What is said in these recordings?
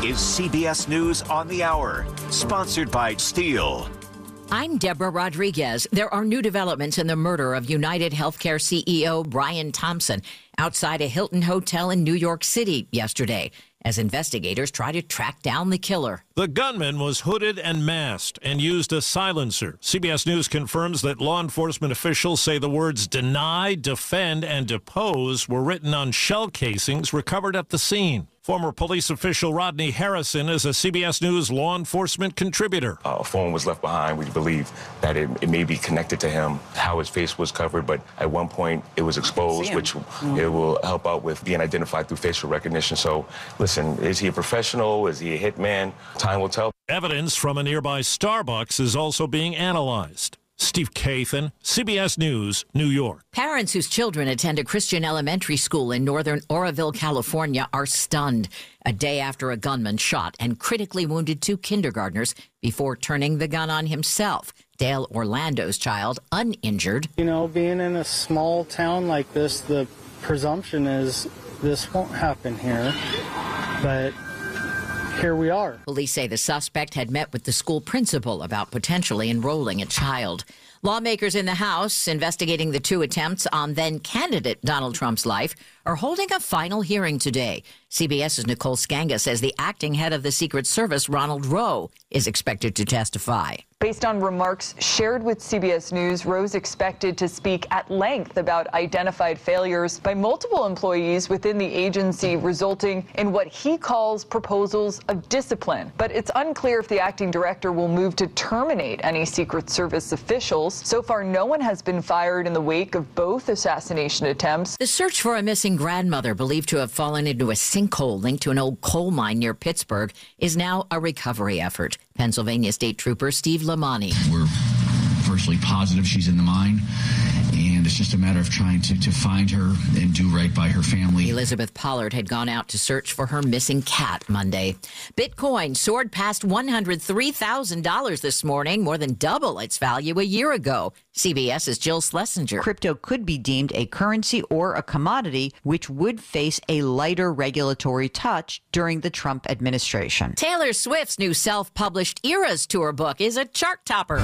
is CBS News on the Hour, sponsored by Steel. I'm Deborah Rodriguez. There are new developments in the murder of United Healthcare CEO Brian Thompson outside a Hilton hotel in New York City yesterday, as investigators try to track down the killer. The gunman was hooded and masked and used a silencer. CBS News confirms that law enforcement officials say the words deny, defend, and depose were written on shell casings recovered at the scene. Former police official Rodney Harrison is a CBS News law enforcement contributor. A phone was left behind. We believe that it may be connected to him, how his face was covered, but at one point it was exposed, which it will help out with being identified through facial recognition. So, listen, is he a professional? Is he a hitman? Time will tell. Evidence from a nearby Starbucks is also being analyzed. Steve Kathan, CBS News, New York. Parents whose children attend a Christian elementary school in northern Oroville, California, are stunned a day after a gunman shot and critically wounded 2 kindergartners before turning the gun on himself. Dale Orlando's child, uninjured. You know, being in a small town like this, the presumption is this won't happen here, but here we are. Police say the suspect had met with the school principal about potentially enrolling a child. Lawmakers in the House investigating the 2 attempts on then-candidate Donald Trump's life are holding a final hearing today. CBS's Nicole Skanga says the acting head of the Secret Service, Ronald Rowe, is expected to testify. Based on remarks shared with CBS News, Rowe's expected to speak at length about identified failures by multiple employees within the agency, resulting in what he calls proposals of discipline. But it's unclear if the acting director will move to terminate any Secret Service officials. So far, no one has been fired in the wake of both assassination attempts. The search for a missing grandmother believed to have fallen into a sinkhole linked to an old coal mine near Pittsburgh is now a recovery effort. Pennsylvania State Trooper Steve Lamani. We're virtually positive she's in the mine, and it's just a matter of trying to find her and do right by her family. Elizabeth Pollard had gone out to search for her missing cat Monday. Bitcoin soared past $103,000 this morning, more than double its value a year ago. CBS's Jill Schlesinger. Crypto could be deemed a currency or a commodity, which would face a lighter regulatory touch during the Trump administration. Taylor Swift's new self-published Eras Tour book is a chart topper.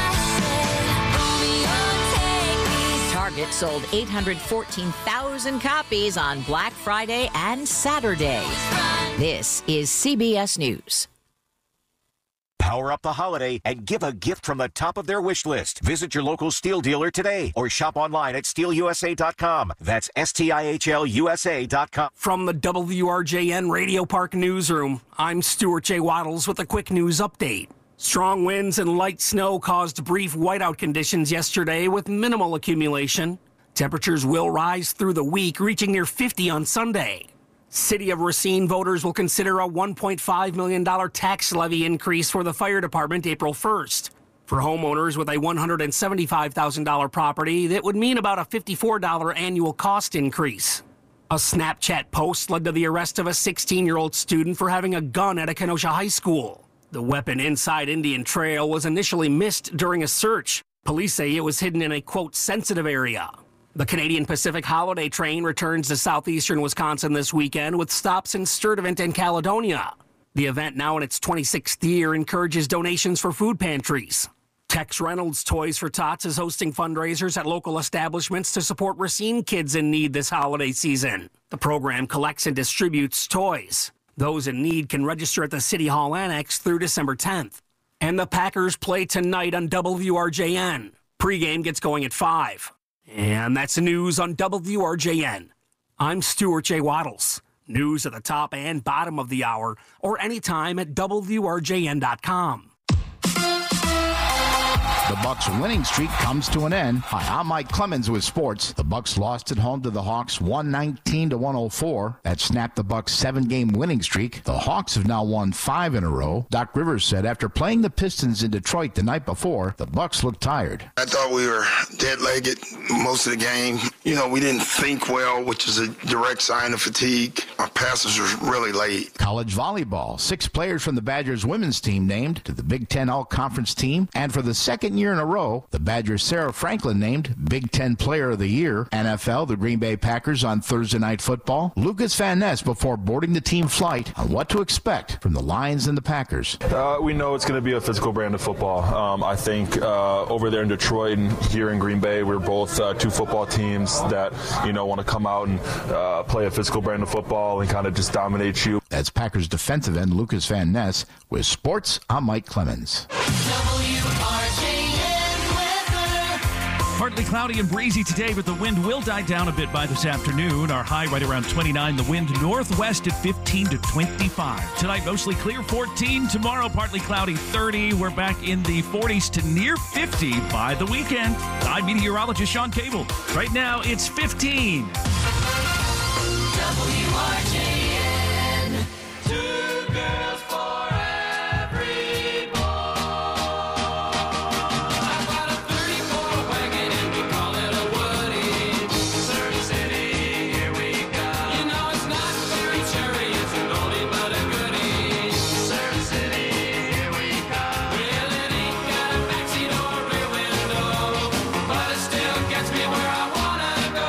Target sold 814,000 copies on Black Friday and Saturday. This is CBS News. Power up the holiday and give a gift from the top of their wish list. Visit your local Steel dealer today or shop online at steelusa.com. That's STIHLUSA.com. From the WRJN Radio Park Newsroom, I'm Stuart J. Waddles with a quick news update. Strong winds and light snow caused brief whiteout conditions yesterday with minimal accumulation. Temperatures will rise through the week, reaching near 50 on Sunday. City of Racine voters will consider a $1.5 million tax levy increase for the fire department April 1st. For homeowners with a $175,000 property, that would mean about a $54 annual cost increase. A Snapchat post led to the arrest of a 16-year-old student for having a gun at a Kenosha high school. The weapon inside Indian Trail was initially missed during a search. Police say it was hidden in a, quote, sensitive area. The Canadian Pacific Holiday Train returns to southeastern Wisconsin this weekend with stops in Sturtevant and Caledonia. The event, now in its 26th year, encourages donations for food pantries. Tex Reynolds Toys for Tots is hosting fundraisers at local establishments to support Racine kids in need this holiday season. The program collects and distributes toys. Those in need can register at the City Hall Annex through December 10th. And the Packers play tonight on WRJN. Pre-game gets going at 5. And that's the news on WRJN. I'm Stuart J. Waddles. News at the top and bottom of the hour, or anytime at WRJN.com. The Bucks' winning streak comes to an end. Hi, I'm Mike Clemens with sports. The Bucks lost at home to the Hawks 119-104. That snapped the Bucks' 7-game winning streak. The Hawks have now won 5 in a row. Doc Rivers said after playing the Pistons in Detroit the night before, the Bucks looked tired. I thought we were dead-legged most of the game. You know, we didn't think well, which is a direct sign of fatigue. Our passes were really late. College volleyball. 6 players from the Badgers women's team named to the Big Ten All-Conference team. And for the second year in a row. The Badgers' Sarah Franklin named Big Ten Player of the Year. NFL, the Green Bay Packers on Thursday Night Football. Lucas Van Ness before boarding the team flight on what to expect from the Lions and the Packers. We know it's going to be a physical brand of football. I think over there in Detroit and here in Green Bay, we're both two football teams that, want to come out and play a physical brand of football and kind of just dominate you. That's Packers defensive end Lucas Van Ness. With sports, I'm Mike Clemens. Partly cloudy and breezy today, but the wind will die down a bit by this afternoon. Our high right around 29. The wind northwest at 15 to 25. Tonight, mostly clear, 14. Tomorrow, partly cloudy, 30. We're back in the 40s to near 50 by the weekend. I'm meteorologist Sean Cable. Right now, it's 15. WRJN. Two girls for every boy. I've got a 34 wagon and we call it a Woody. Surf City, here we go. It's not very cherry, it's an oldie but a goodie. Surf City, here we go. Well, it ain't got a backseat or a rear window, but it still gets me where I wanna go.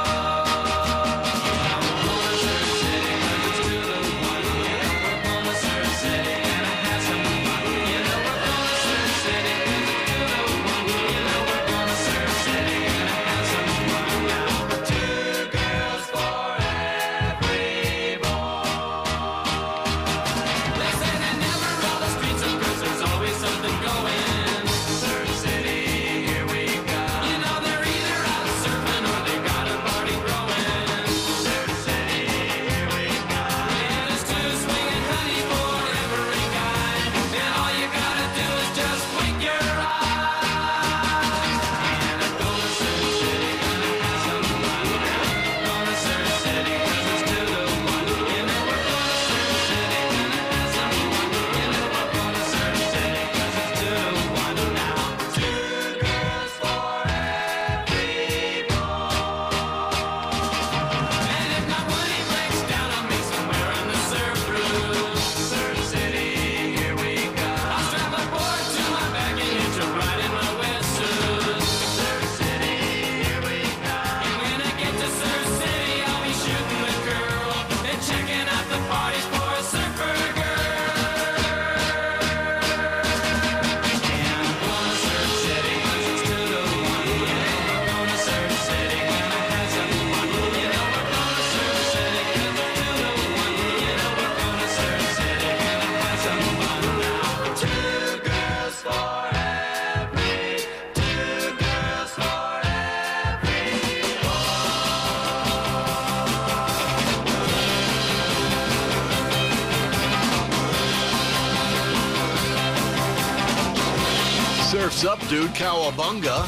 Surf's up, dude. Cowabunga.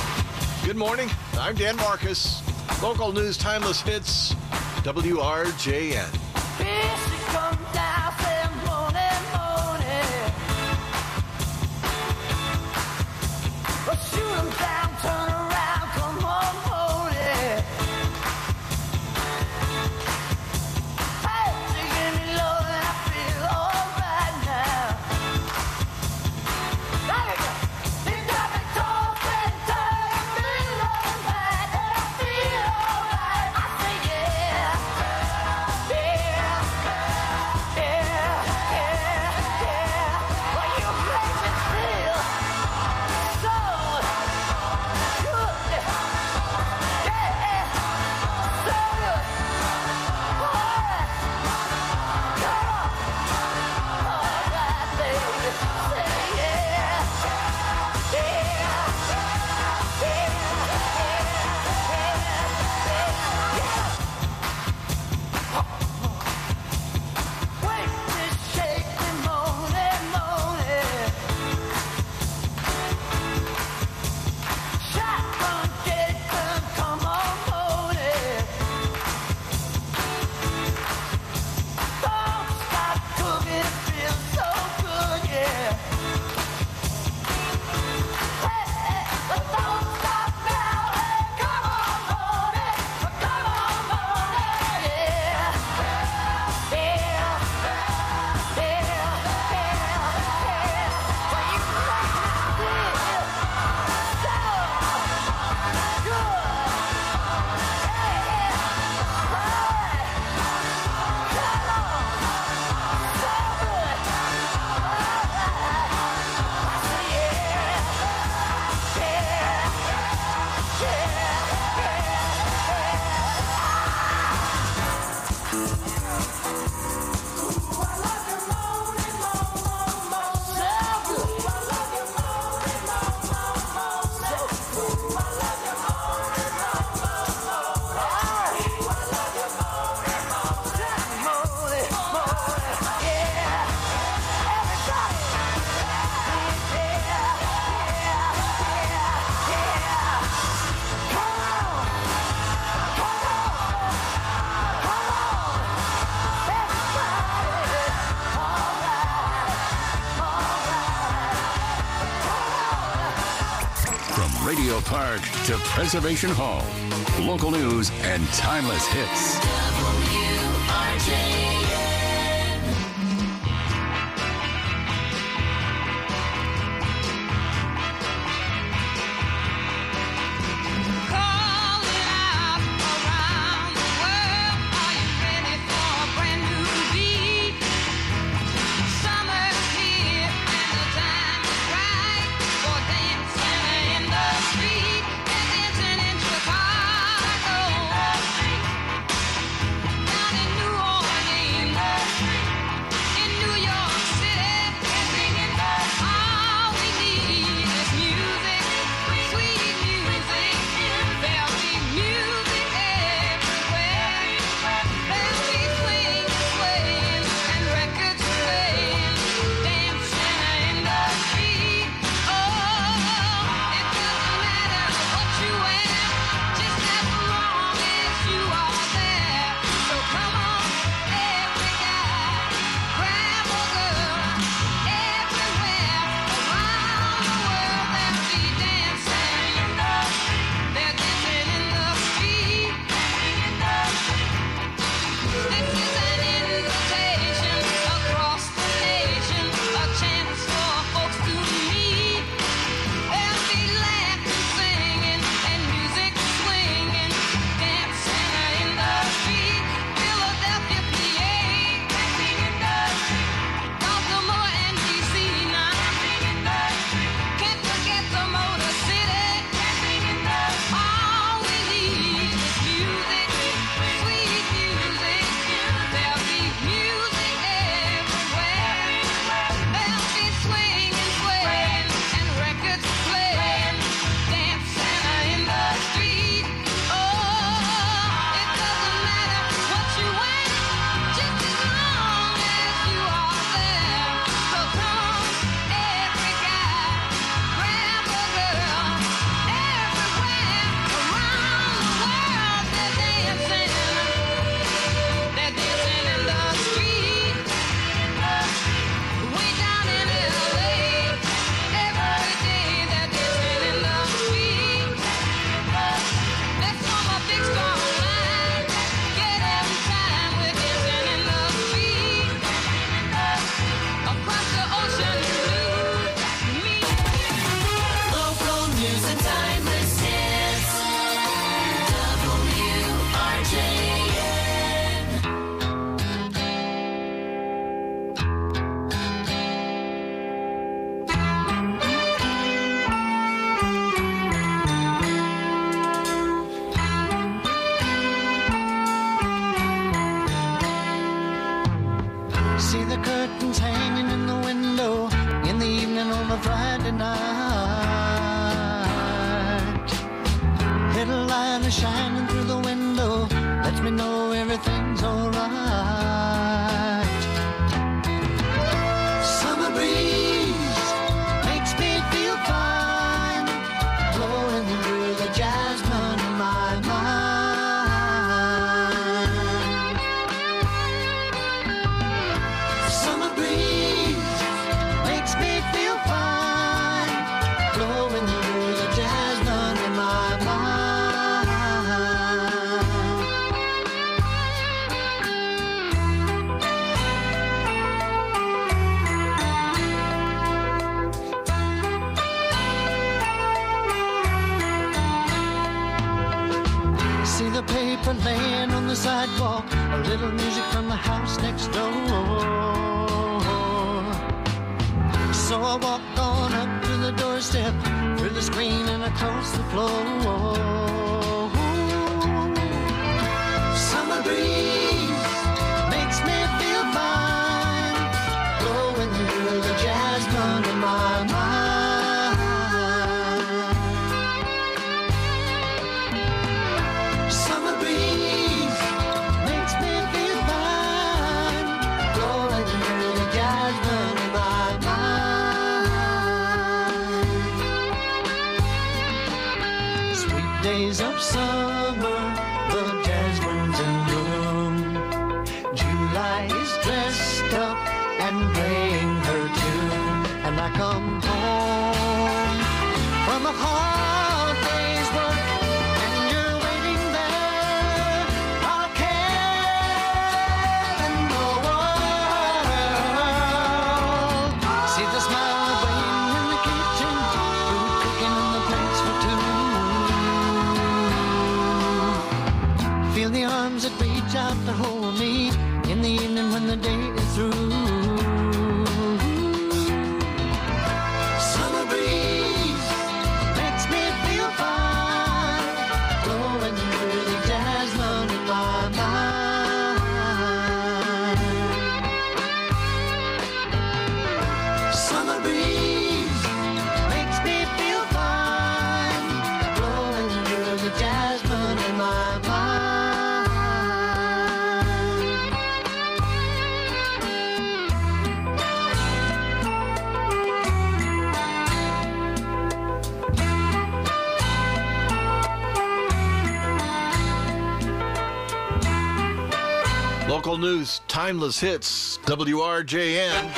Good morning. I'm Dan Marcus. Local news, timeless hits, WRJN. Memorial Park to Preservation Hall. Local news and timeless hits. WRJN. See the curtains hanging in the window in the evening on a Friday night. Little light is shining through the window, lets me know everything's alright. Summer breeze makes me feel fine, blowing through the jasmine in my mind. Summer breeze makes me feel fine, blowing through the jasmine in my mind. See the paper laying on the sidewalk, a little music from the house next door. So I walk on up to the doorstep, through the screen and across the floor. Summer breeze makes me feel fine, blowing through the jasmine in my mind. Summer breeze makes me feel fine, blowing through the jasmine in my mind. Sweet days of summer arms that reach out to hold me in the evening when the day is through. Summer breeze makes me feel fine, blowing through the jasmine in my mind. Summer breeze makes me feel fine, blowing through the jasmine in my mind. Local news, timeless hits, WRJN.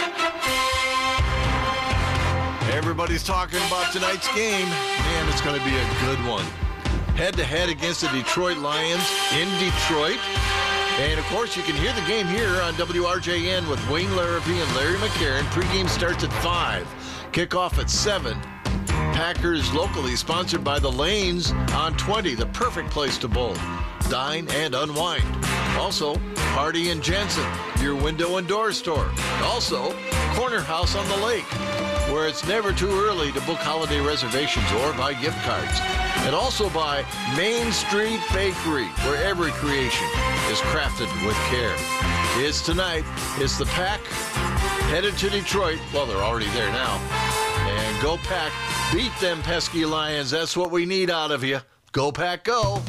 Everybody's talking about tonight's game. Man, it's going to be a good one. Head-to-head against the Detroit Lions in Detroit. And, of course, you can hear the game here on WRJN with Wayne Larrabee and Larry McCarron. Pre-game starts at 5. Kickoff at 7. Packers locally sponsored by the Lanes on 20, the perfect place to bowl, dine, and unwind. Also, Hardy and Jensen, your window and door store. Also, Corner House on the Lake, where it's never too early to book holiday reservations or buy gift cards. And also by Main Street Bakery, where every creation is crafted with care. It's tonight. It's the Pack headed to Detroit. Well, they're already there now. And go Pack. Beat them pesky Lions. That's what we need out of you. Go Pack, go.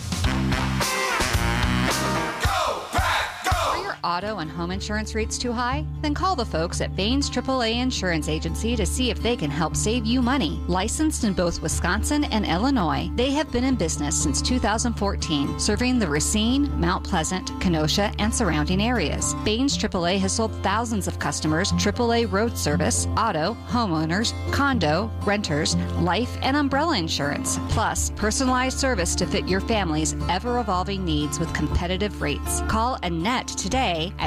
Auto and home insurance rates too high? Then call the folks at Baines AAA Insurance Agency to see if they can help save you money. Licensed in both Wisconsin and Illinois, they have been in business since 2014, serving the Racine, Mount Pleasant, Kenosha, and surrounding areas. Baines AAA has sold thousands of customers AAA road service, auto, homeowners, condo, renters, life, and umbrella insurance, plus personalized service to fit your family's ever-evolving needs with competitive rates. Call Annette today at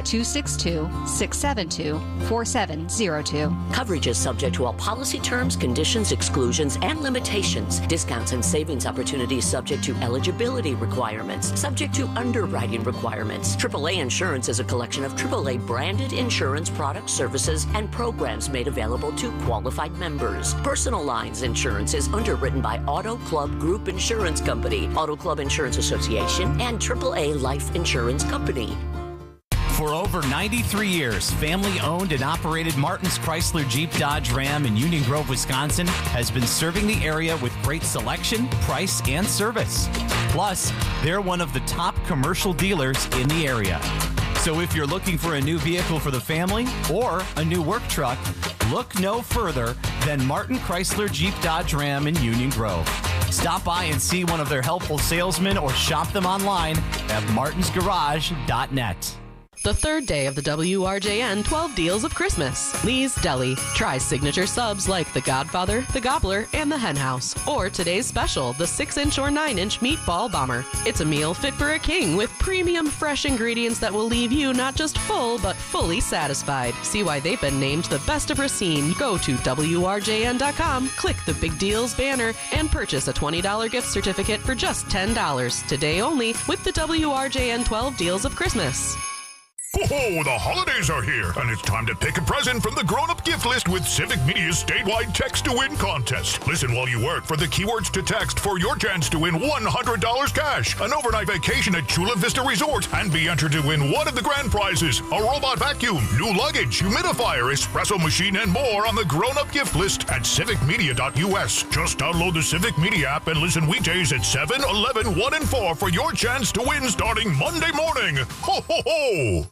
262-672-4702. Coverage is subject to all policy terms, conditions, exclusions, and limitations. Discounts and savings opportunities subject to eligibility requirements, subject to underwriting requirements. AAA Insurance is a collection of AAA branded insurance products, services, and programs made available to qualified members. Personal lines insurance is underwritten by Auto Club Group Insurance Company, Auto Club Insurance Association, and AAA Life Insurance Company. For over 93 years, family-owned and operated Martin's Chrysler Jeep Dodge Ram in Union Grove, Wisconsin, has been serving the area with great selection, price, and service. Plus, they're one of the top commercial dealers in the area. So if you're looking for a new vehicle for the family or a new work truck, look no further than Martin Chrysler Jeep Dodge Ram in Union Grove. Stop by and see one of their helpful salesmen or shop them online at martinsgarage.net. The third day of the WRJN 12 Deals of Christmas. Lee's Deli. Try signature subs like the Godfather, the Gobbler, and the Hen House. Or today's special, the 6-inch or 9-inch Meatball Bomber. It's a meal fit for a king with premium fresh ingredients that will leave you not just full, but fully satisfied. See why they've been named the best of Racine. Go to WRJN.com, click the Big Deals banner, and purchase a $20 gift certificate for just $10. Today only with the WRJN 12 Deals of Christmas. Oh, the holidays are here, and it's time to pick a present from the grown-up gift list with Civic Media's statewide text-to-win contest. Listen while you work for the keywords to text for your chance to win $100 cash, an overnight vacation at Chula Vista Resort, and be entered to win one of the grand prizes, a robot vacuum, new luggage, humidifier, espresso machine, and more on the grown-up gift list at civicmedia.us. Just download the Civic Media app and listen weekdays at 7, 11, 1, and 4 for your chance to win starting Monday morning. Ho, ho, ho!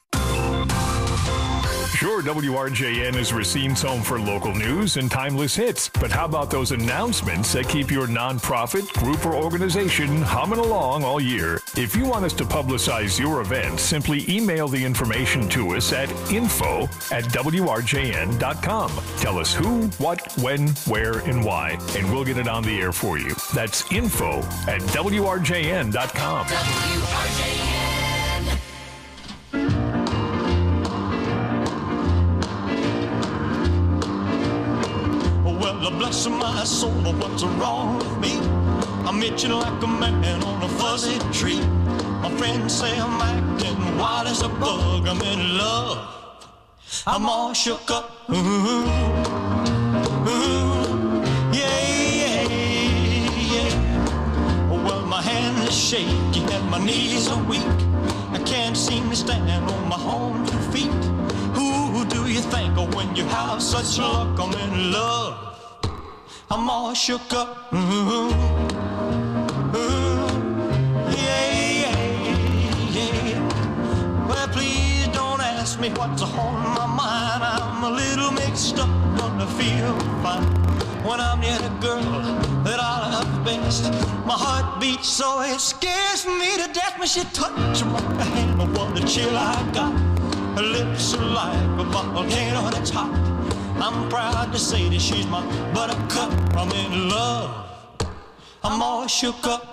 Sure, WRJN is Racine's home for local news and timeless hits, but how about those announcements that keep your nonprofit, group, or organization humming along all year? If you want us to publicize your event, simply email the information to us at info@wrjn.com. Tell us who, what, when, where, and why, and we'll get it on the air for you. That's info@wrjn.com. WRJN. Well, bless my soul, what's wrong with me? I'm itching like a man on a fuzzy tree. My friend friends say I'm acting wild as a bug. I'm in love. I'm all shook up. Well, my hand is shaky and my knees are weak. I can't seem to stand on my own 2 feet. Who do you think of when you have such luck? I'm in love. I'm all shook up. Well, please don't ask me what's on my mind. I'm a little mixed up, but I feel fine when I'm near the girl that I love best. My heart beats so it scares me to death when she touches my hand. Oh, what a chill I got. Her lips are like a volcano that's hot. I'm proud to say that she's my buttercup. I'm in love. I'm all shook up.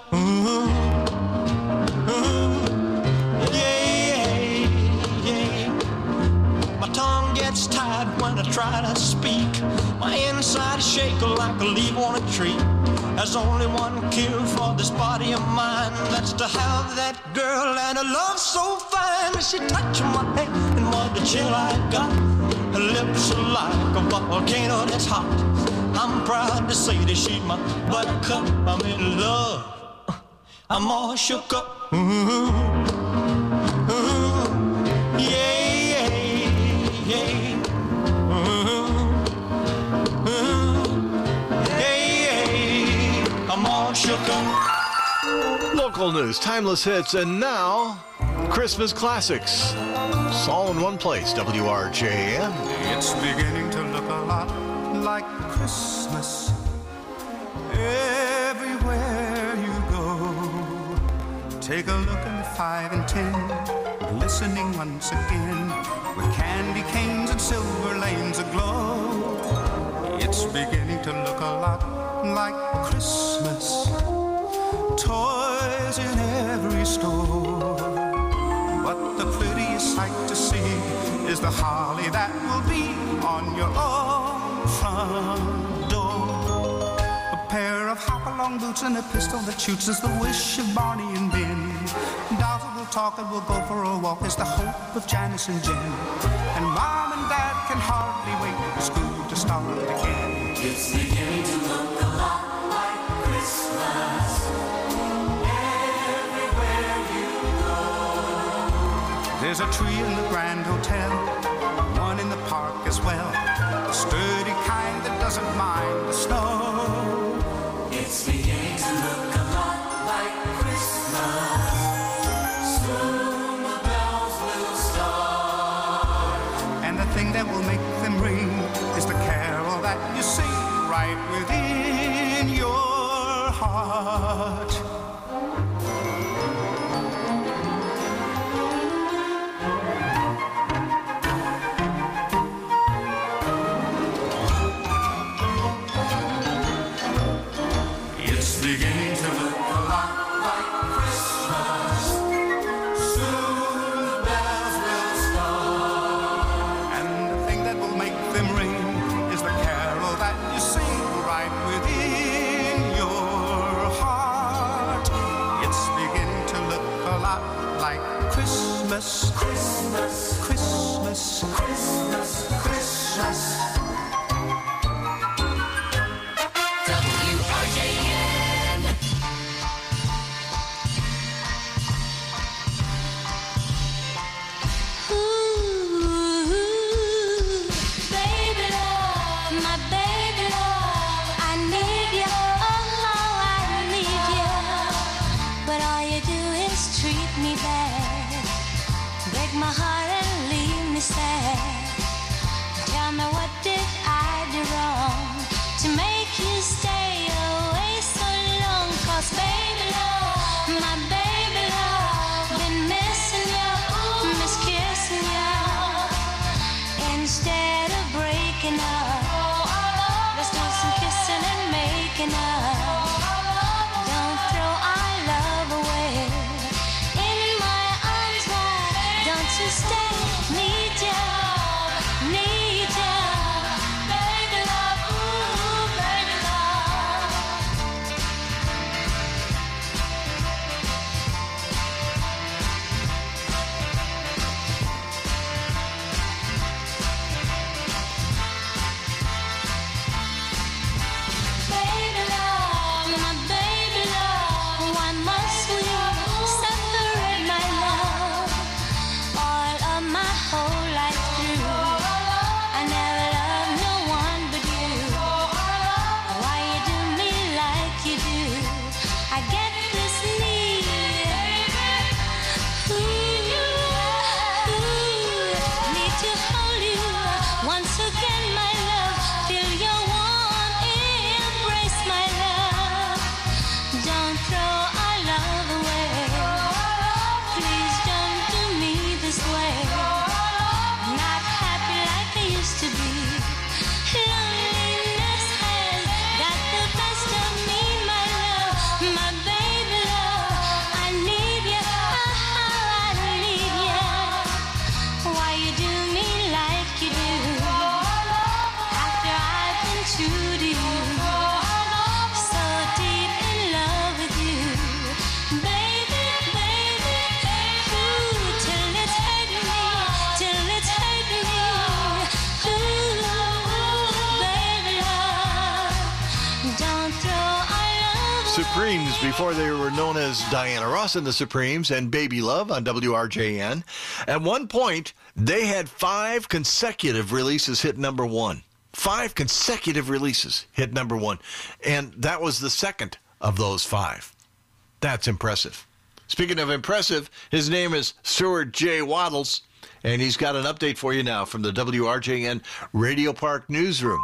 My tongue gets tied when I try to speak. My inside is shaking like a leaf on a tree. There's only one cure for this body of mine. That's to have that girl and a love so fine. She touched my hand and what a chill I got. Her lips are like a volcano that's hot. I'm proud to say that she's my buttercup. I'm in love. I'm all shook up. I'm all shook up. Local news, timeless hits, and now Christmas classics. It's all in one place, WRJN. It's beginning to look a lot like Christmas everywhere you go. Take a look at the 5 and 10, glistening once again with candy canes and silver lanes aglow. It's beginning to look a lot like Christmas. Toys in every store. But the prettiest sight to see is the holly that will be on your own front door. A pair of hop-along boots and a pistol that shoots is the wish of Barney and Ben. Dolls that will talk and will go for a walk is the hope of Janice and Jen. And Mom and Dad can hardly wait for school to start again. It's beginning to look a lot like Christmas everywhere you go. There's a tree in the Grand Hotel, one in the park as well, a sturdy kind that doesn't mind the snow. It's beginning to look a lot like Christmas. Soon the bells will start. And the thing that will make them ring is the carol that you sing right within your heart. It's beginning to look a lot like Christmas. Soon the bells will start. And the thing that will make them ring is the carol that you sing right within your heart. It's beginning to look a lot like Christmas. Christmas, Christmas, Christmas, Christmas. WRJN. Baby love, my baby love, I need you, oh, I need you. But all you do is treat me bad, break my heart and leave me sad. Tell me, what did I do wrong to make you stay away so long? 'Cause baby love, my baby love, been missing you, miss kissing you. Instead of breaking up, let's do some kissing and making up. Don't throw our love away. In my arms, why don't you stay? Supremes before they were known as Diana Ross and the Supremes and Baby Love on WRJN. At one point, they had 5 consecutive releases hit number 1. 5 consecutive releases hit number 1. And that was the second of those 5. That's impressive. Speaking of impressive, his name is Stuart J. Waddles, and he's got an update for you now from the WRJN Radio Park Newsroom.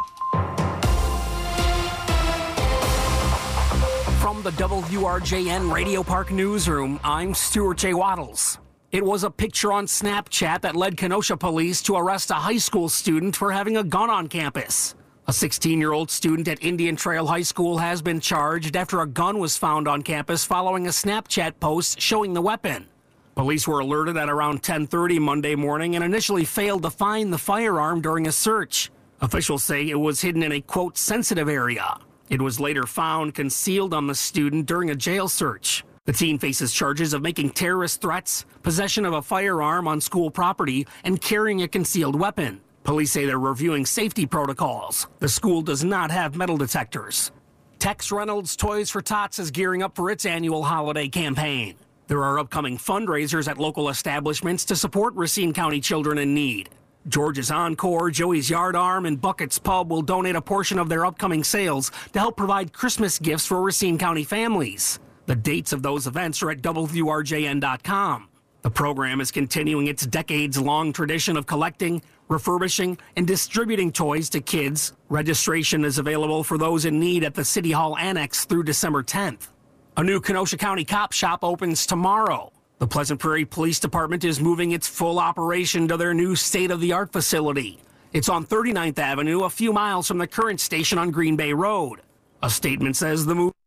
From the WRJN Radio Park Newsroom, I'm Stuart J. Waddles. It was a picture on Snapchat that led Kenosha police to arrest a high school student for having a gun on campus. A 16-year-old student at Indian Trail High School has been charged after a gun was found on campus following a Snapchat post showing the weapon. Police were alerted at around 10:30 Monday morning and initially failed to find the firearm during a search. Officials say it was hidden in a, quote, sensitive area. It was later found concealed on the student during a jail search. The teen faces charges of making terrorist threats, possession of a firearm on school property, and carrying a concealed weapon. Police say they're reviewing safety protocols. The school does not have metal detectors. Tex Reynolds Toys for Tots is gearing up for its annual holiday campaign. There are upcoming fundraisers at local establishments to support Racine County children in need. George's Encore, Joey's Yard Arm, and Bucket's Pub will donate a portion of their upcoming sales to help provide Christmas gifts for Racine County families. The dates of those events are at WRJN.com. The program is continuing its decades-long tradition of collecting, refurbishing, and distributing toys to kids. Registration is available for those in need at the City Hall Annex through December 10th. A new Kenosha County cop shop opens tomorrow. The Pleasant Prairie Police Department is moving its full operation to their new state-of-the-art facility. It's on 39th Avenue, a few miles from the current station on Green Bay Road. A statement says the move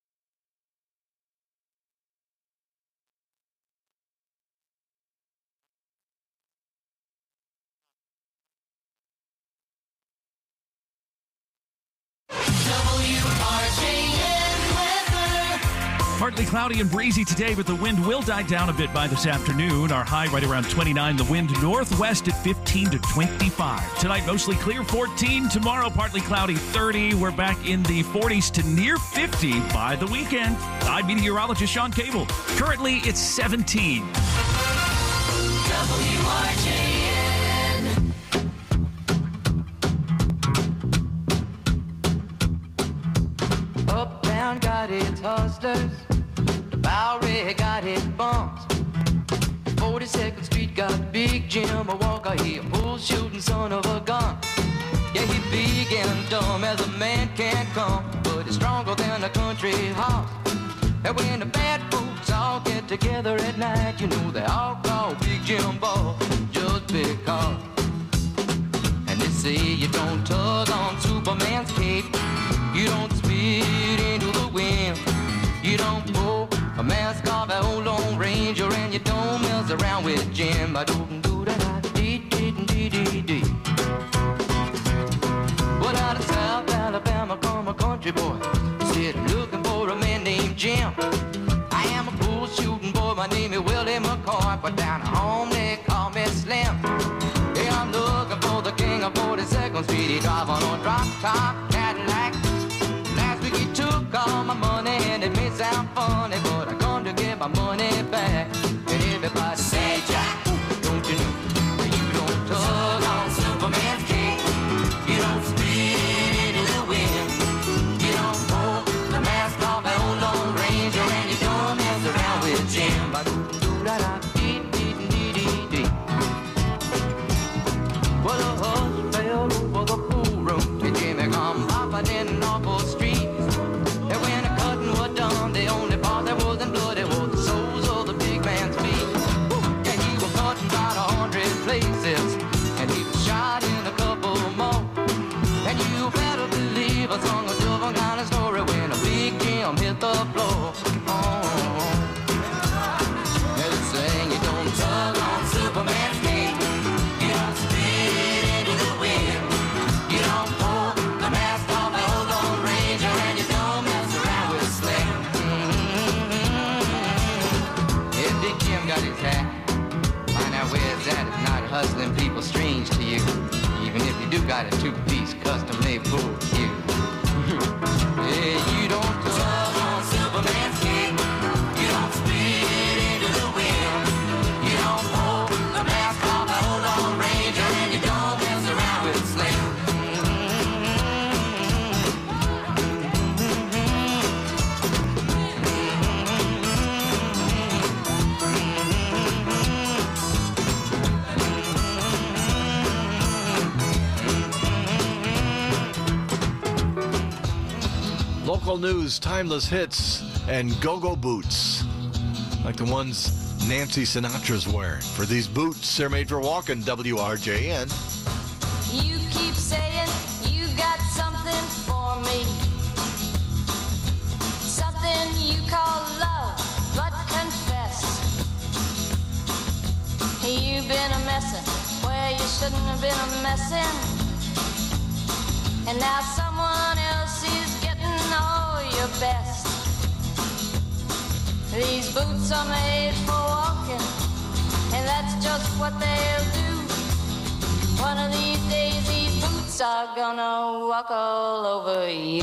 Partly cloudy and breezy today, but the wind will die down a bit by this afternoon. Our high right around 29. The wind northwest at 15 to 25. Tonight, mostly clear, 14. Tomorrow, partly cloudy, 30. We're back in the 40s to near 50 by the weekend. I'm meteorologist Sean Cable. Currently, it's 17. WRJN. Uptown got its hustlers, the Bowery got its bums. 42nd Street got Big Jim, a Walker, he a bull shooting son of a gun. Yeah, he big and dumb as a man can come, but he's stronger than a country horse. And when the bad folks all get together at night, you know they all call Big Jim Ball just because. And they say you don't tug on Superman's cape, you don't spit into the wind, you don't pull a mask off an old Lone Ranger, and you don't mess around with Jim. I don't do that. Dee. Well, out of South Alabama come a country boy, said I'm looking for a man named Jim. I am a bull shooting boy, my name is Willie McCoy, but down home they call me Slim. Yeah, I'm looking for the king of 42nd Street. He drive on a drop top Cadillac. Last week he took all my money, and it may sound funny, but I come to get my money back. And everybody say, Jack, don't you know that you don't tug on Superman's cape, you don't spit into the wind, you don't pull the mask off an old Lone Ranger, and you don't mess around with Jim. Well, a hush fell over the pool room, and Jimmy come popping in off the street. And when the cutting was done, the only part that wasn't bloody was the soles of the big man's feet. Yeah, he was cutting about 100 places, and he was shot in a couple more. And you better believe I sung a different kind of story when a Big Jim hit the floor. They're saying you don't tug on Superman's cape, you don't spit into the wind, you don't pull the mask off an old Lone Ranger, and you don't mess around with Slim. If Big Jim got his hat, find out where it's at. If not hustling people strange to you, even if you do got a two-piece custom-made for you. Yeah, you don't tug on Superman's local news, timeless hits, and go-go boots. Like the ones Nancy Sinatra's wearing. For these boots, they're made for walking, WRJN. You keep saying you got something for me, something you call love, but confess you've been a messin' where you shouldn't have been a messin', and now someone else is getting all your best. These boots are made for walking, and that's just what they'll do. One of these days, these boots are gonna walk all over you.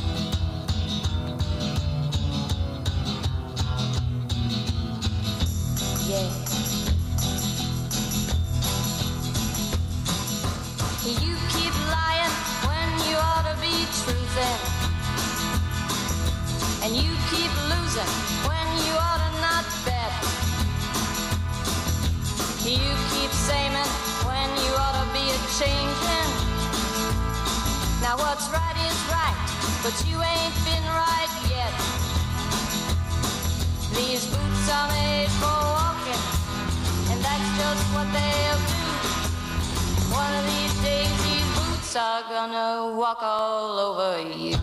Yeah. You keep lying when you ought to be truthing, and you keep losing when you ought to not bet. You keep saying when you ought to be a-changing. Now what's right is right, but you ain't been right yet. These boots are made for walking, and that's just what they'll do. One of these days these boots are gonna walk all over you.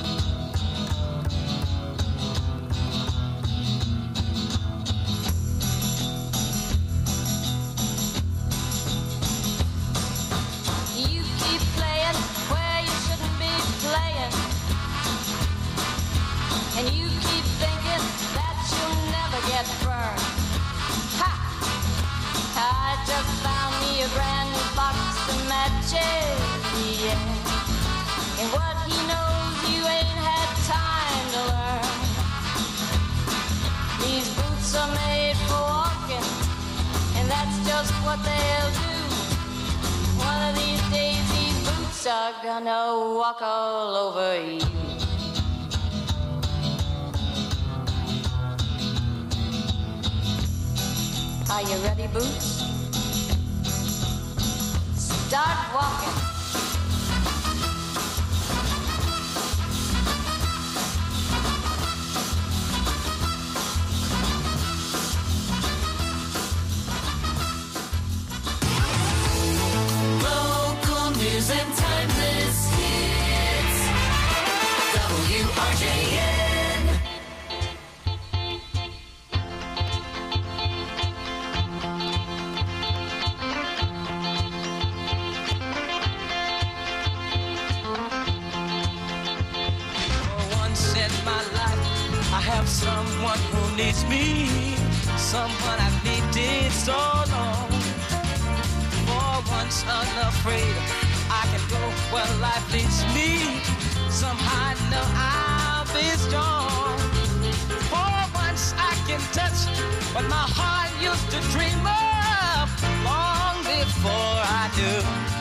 And you keep thinking that you'll never get burned. Ha! I just found me a brand new box of matches, yeah. And what he knows you ain't had time to learn. These boots are made for walking, and that's just what they'll do. One of these days these boots are gonna walk all over you. Are you ready, Boots? Start walking. Local news and timeless hits. WRJN. I have someone who needs me, someone I've needed so long. For once unafraid, I can go where life leads me. Somehow I know I'll be strong. For once I can touch what my heart used to dream of long before I do.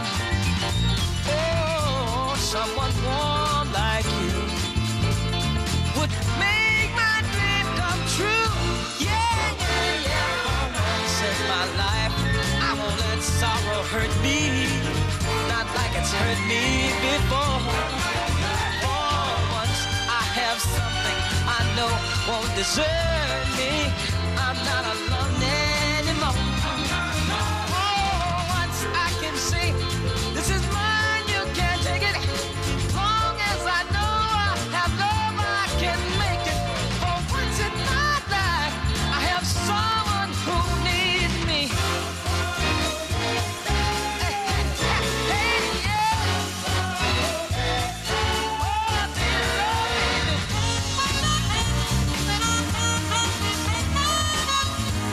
Oh, someone warm like you would make my dream come true. Yeah, yeah, yeah. For once in my life, I won't let sorrow hurt me, not like it's hurt me before. For once I have something I know won't desert me. I'm not alone anymore. For once I can say, this is mine, you can't take it. Long as I know I have love, I can make it. For once in my life, I have someone who needs me. Hey, yeah. Oh, dear lady.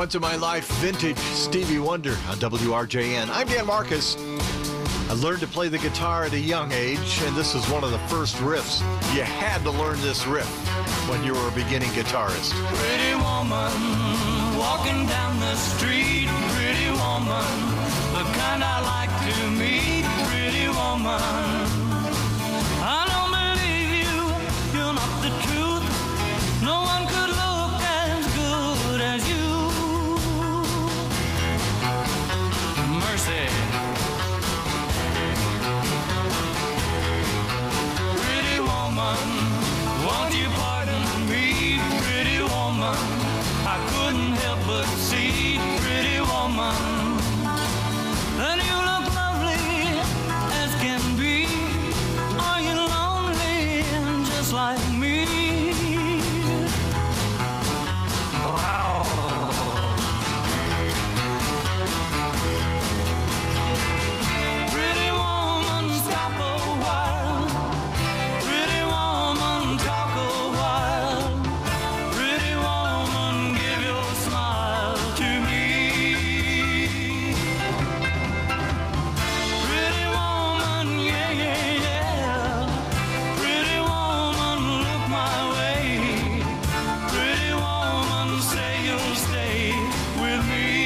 Once in My Life, vintage Stevie Wonder on WRJN. I'm Dan Marcus. I learned to play the guitar at a young age, and this is one of the first riffs. You had to learn this riff when you were a beginning guitarist. Pretty woman, walking down the street. Pretty woman, the kind I like to meet. Pretty woman, I don't believe you, you're not the truth. No one could look as good as you. Mercy. Pretty woman, won't you pardon me? Pretty woman, I couldn't help but see. Pretty woman, and you look lovely as can be. Are you lonely just like me? Wow. Pretty woman, stop a while. Pretty woman, talk a while. Pretty woman, give your smile to me. Pretty woman, yeah, yeah, yeah. Pretty woman, look my way. Pretty woman, say you'll stay with me.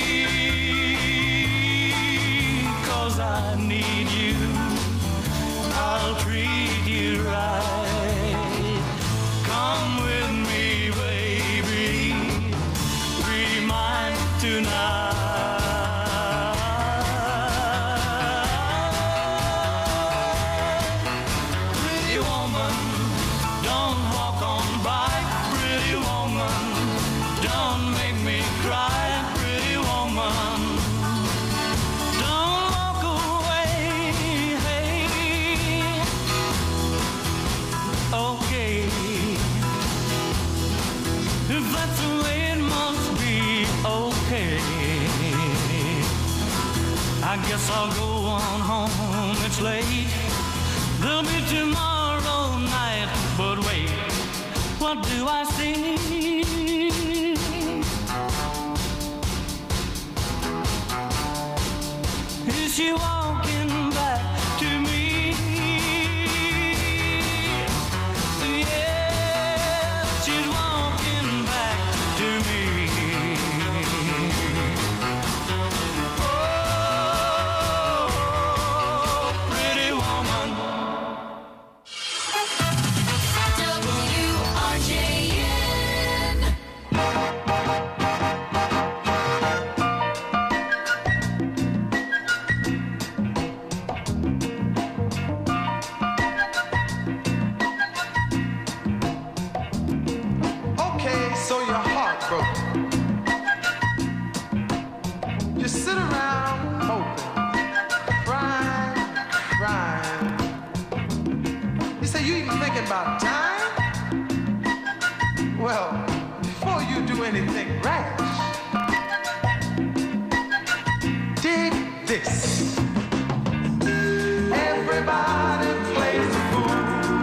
'Cause I need you. I'll treat you right. Come with me, baby. Be mine tonight. Pretty woman, don't walk on by. Pretty woman, don't make me cry. Pretty woman, don't walk away. Hey. Okay, if that's the way it must be, okay. I guess I'll go on home, it's late. There'll be tomorrow night, but wait, what do I see? Is she walking back to me? Yeah, she's walking back to me. Oh, pretty woman. WRJN. Okay, so you're heartbroken. You sit around hoping, crying. You say you even thinking about dying? Well, before you do anything rash, dig this. Everybody plays the fool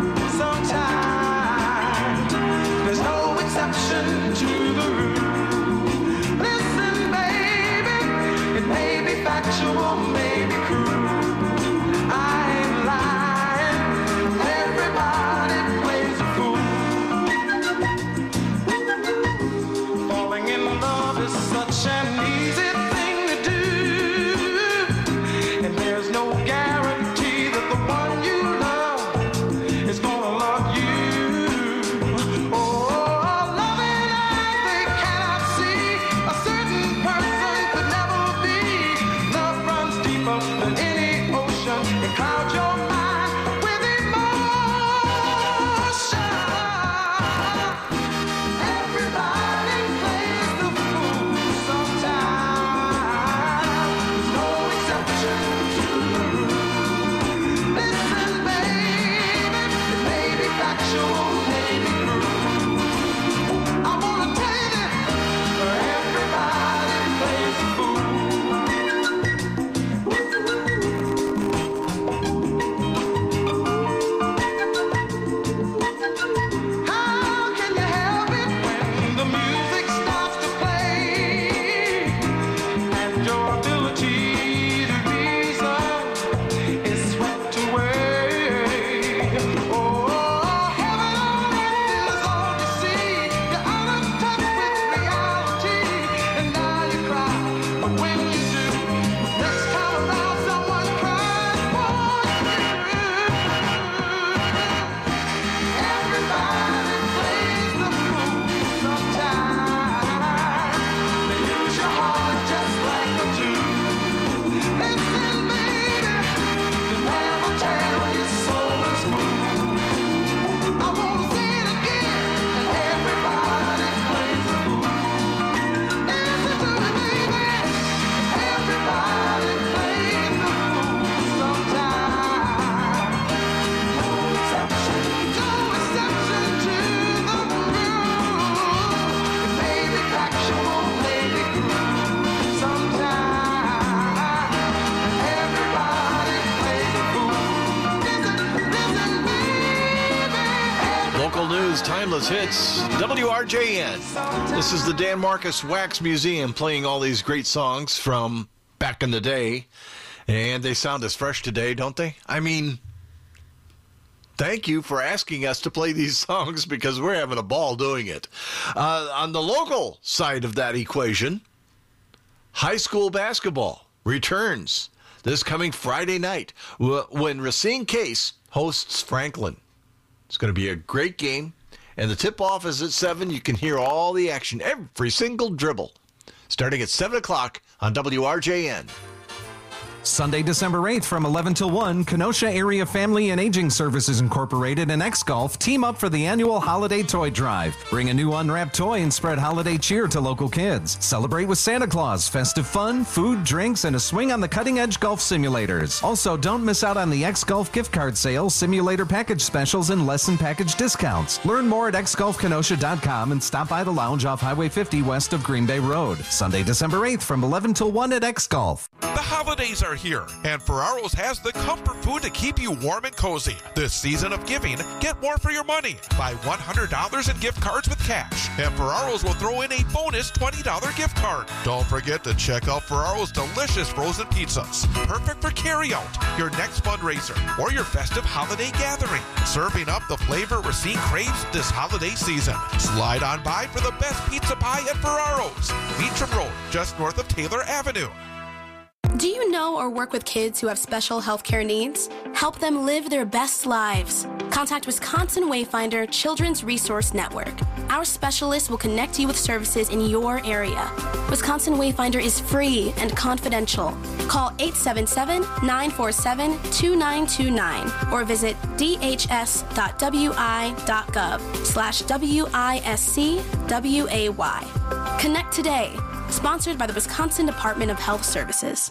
sometimes. There's no exception to the rule. Listen, baby, it may be factual, may be cruel. I ain't lying. Everybody plays the fool. Falling in love is Timeless Hits, WRJN. This is the Dan Marcus Wax Museum playing all these great songs from back in the day. And they sound as fresh today, don't they? I mean, thank you for asking us to play these songs because we're having a ball doing it. On the local side of that equation, high school basketball returns this coming Friday night when Racine Case hosts Franklin. It's going to be a great game, and the tip-off is at 7. You can hear all the action, every single dribble, starting at 7 o'clock on WRJN. Sunday, December 8th from 11 till 1, Kenosha Area Family and Aging Services Incorporated and X-Golf team up for the annual Holiday Toy Drive. Bring a new unwrapped toy and spread holiday cheer to local kids. Celebrate with Santa Claus, festive fun, food, drinks, and a swing on the cutting-edge golf simulators. Also, don't miss out on the X-Golf gift card sale, simulator package specials, and lesson package discounts. Learn more at xgolfkenosha.com and stop by the lounge off Highway 50 west of Green Bay Road. Sunday, December 8th from 11 till 1 at X-Golf. The holidays are here, and Ferraro's has the comfort food to keep you warm and cozy. This season of giving, get more for your money. Buy $100 in gift cards with cash, and Ferraro's will throw in a bonus $20 gift card. Don't forget to check out Ferraro's delicious frozen pizzas. Perfect for carryout, your next fundraiser, or your festive holiday gathering. Serving up the flavor Racine craves this holiday season. Slide on by for the best pizza pie at Ferraro's. Beecham Road, just north of Taylor Avenue. Do you know or work with kids who have special healthcare needs? Help them live their best lives. Contact Wisconsin Wayfinder Children's Resource Network. Our specialists will connect you with services in your area. Wisconsin Wayfinder is free and confidential. Call 877-947-2929 or visit dhs.wi.gov/WISCWAY. Connect today. Sponsored by the Wisconsin Department of Health Services.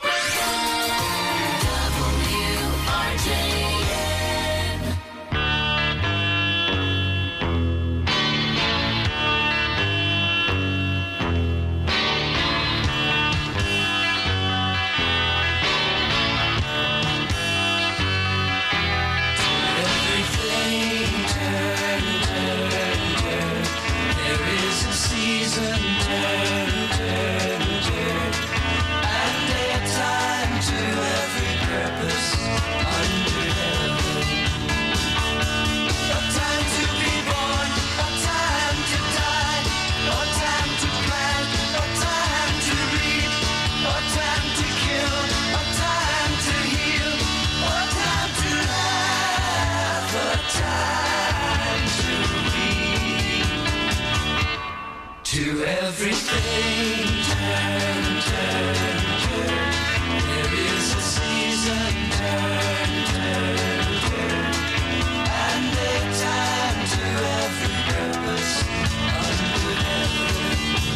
To everything, turn, turn, turn. There is a season, turn, turn, turn. And a time to every purpose under heaven.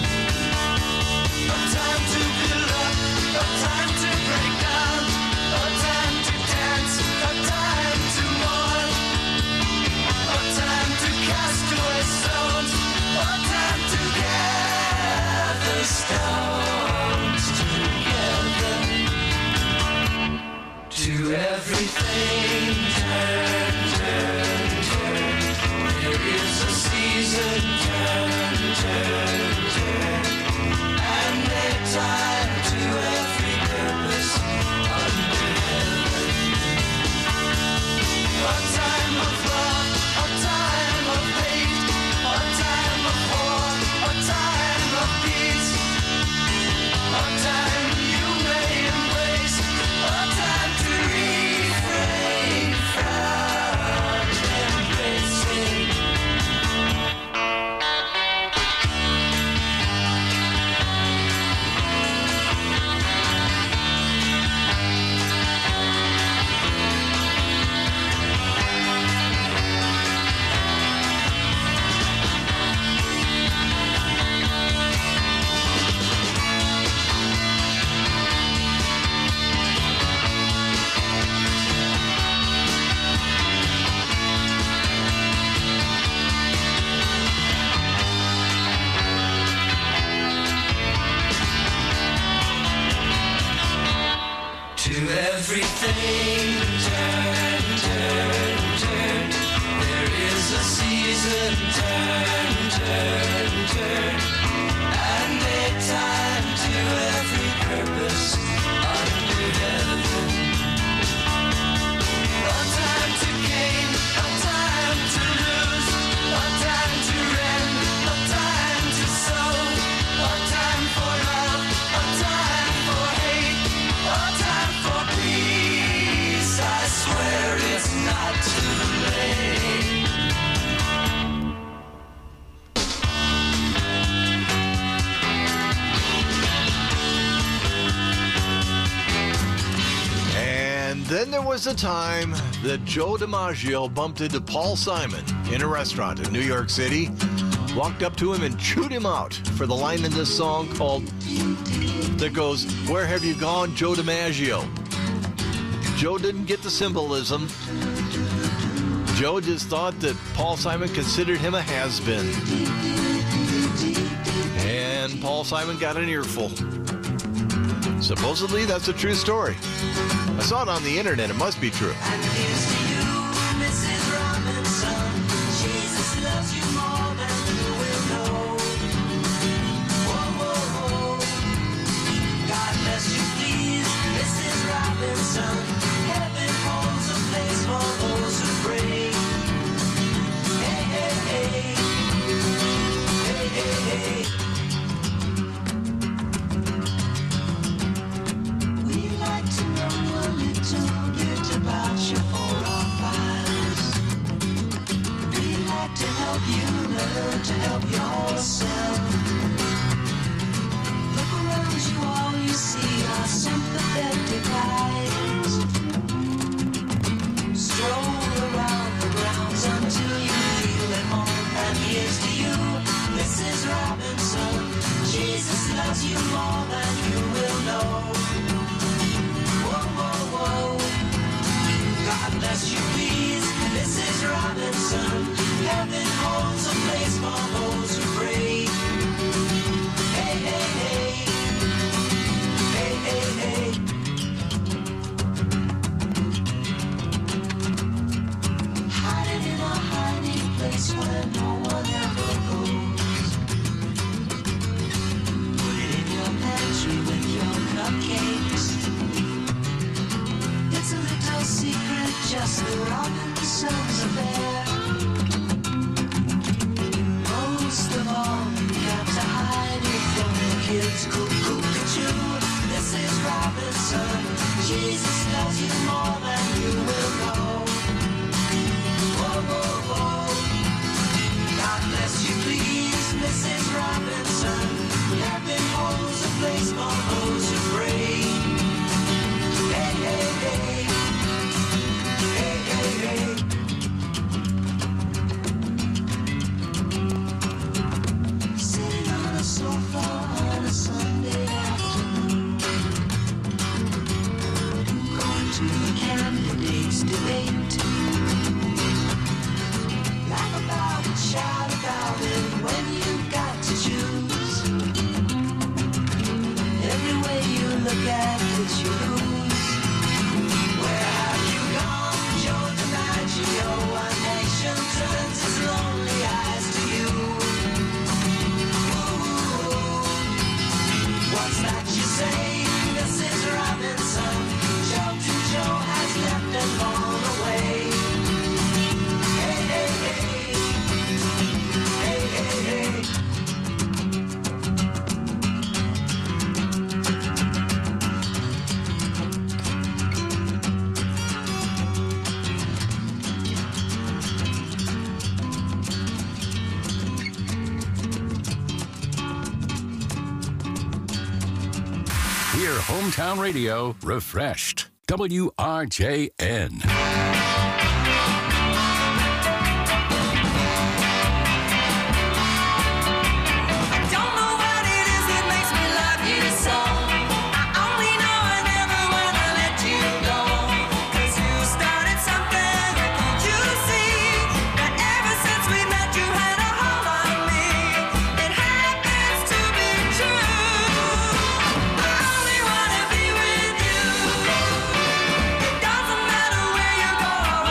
A time to build up, a time to break down, a time to dance, a time to mourn, a time to cast away stones, a time to gather stones together. To everything, turn, turn, turn. There is a season, turn, turn, turn. And a time to every purpose under heaven. A time of love, a time of hate, a time of war, a time of peace, a time you may embrace, a time to refrain from embracing. To everything, turn, turn, turn. There is a season, was a time that Joe DiMaggio bumped into Paul Simon in a restaurant in New York City, walked up to him and chewed him out for the line in this song that goes, "Where have you gone, Joe DiMaggio?" Joe didn't get the symbolism. Joe just thought that Paul Simon considered him a has-been. And Paul Simon got an earful. Supposedly, that's a true story. I saw it on the internet. It must be true. To help yourself. Look around you, all you see are sympathetic eyes. Stroll around the grounds until you feel at home. And here's to you, Mrs. Robinson. Jesus loves you more than you will know. Whoa, whoa, whoa. God bless you, please, Mrs. Robinson. Heaven holds a place for those who pray. Hey, hey, hey. Hey, hey, hey. Hiding in a hiding place where no one ever goes. Put it in your pantry with your cupcakes. It's a little secret, just the Robinsons affair. Most of all, you have to hide it from the kids. Cuckoo-cuckoo, Mrs. Robinson. Jesus loves you more than you will know. Whoa, whoa, whoa. God bless you, please, Mrs. Robinson. Heaven holds a place for those who pray. Hey, hey, hey. Hey, hey, hey. Sofa on a Sunday afternoon, going to the candidates' debate. Laugh about it, shout about it when you've got to choose. Every way you look at it, you lose. Where have you gone, Joe DiMaggio? A nation turns its lonely eyes to you. What's that you say, Mrs. Robinson? Joe to Joe has left and gone away. Hey, hey, Hear Hometown Radio refreshed. WRJN. doesn't matter where you go.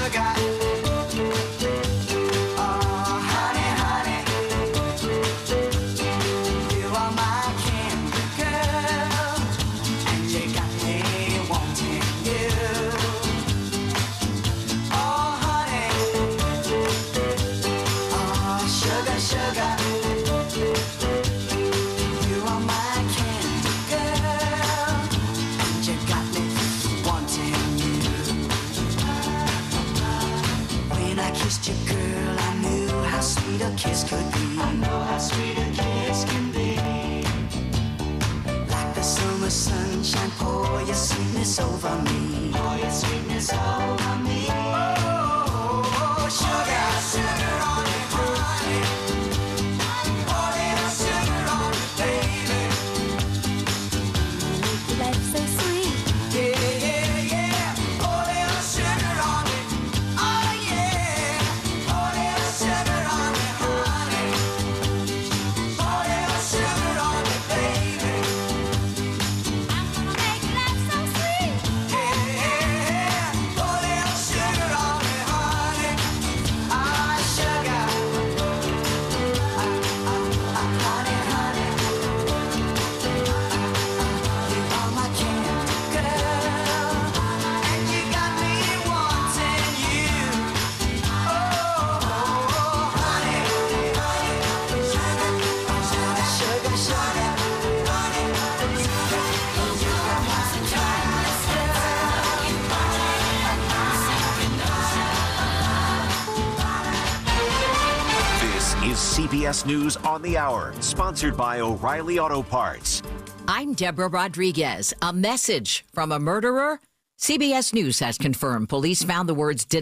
sugar. Oh, honey, honey, you are my candy girl, and you got me wanting you. Oh, honey, oh, sugar, sugar, you are my candy girl, and you got me wanting you. When I kissed you, girl, I knew how sweet a kiss could be. I know how sweet a kiss can be. Like the summer sunshine, pour your sweetness over me. Pour your sweetness over me. Oh, sugar, sugar on it, honey. Pour little sugar on it, baby. Life's so sweet. Yeah, yeah, yeah. Pour little sugar on it. Oh, yeah. Pour little sugar on it, honey. Pour little sugar on it, baby. I'm gonna make life so sweet. Yeah, yeah, yeah. Pour little sugar on it, honey. Ah, sugar. Honey, honey. You are my candy girl, and you got me wanting you. Oh, honey, sugar, sugar, sugar, honey, you are my timeless This is CBS News on the Hour, sponsored by O'Reilly Auto Parts. I'm Deborah Rodriguez. A message from a murderer? CBS News has confirmed police found the words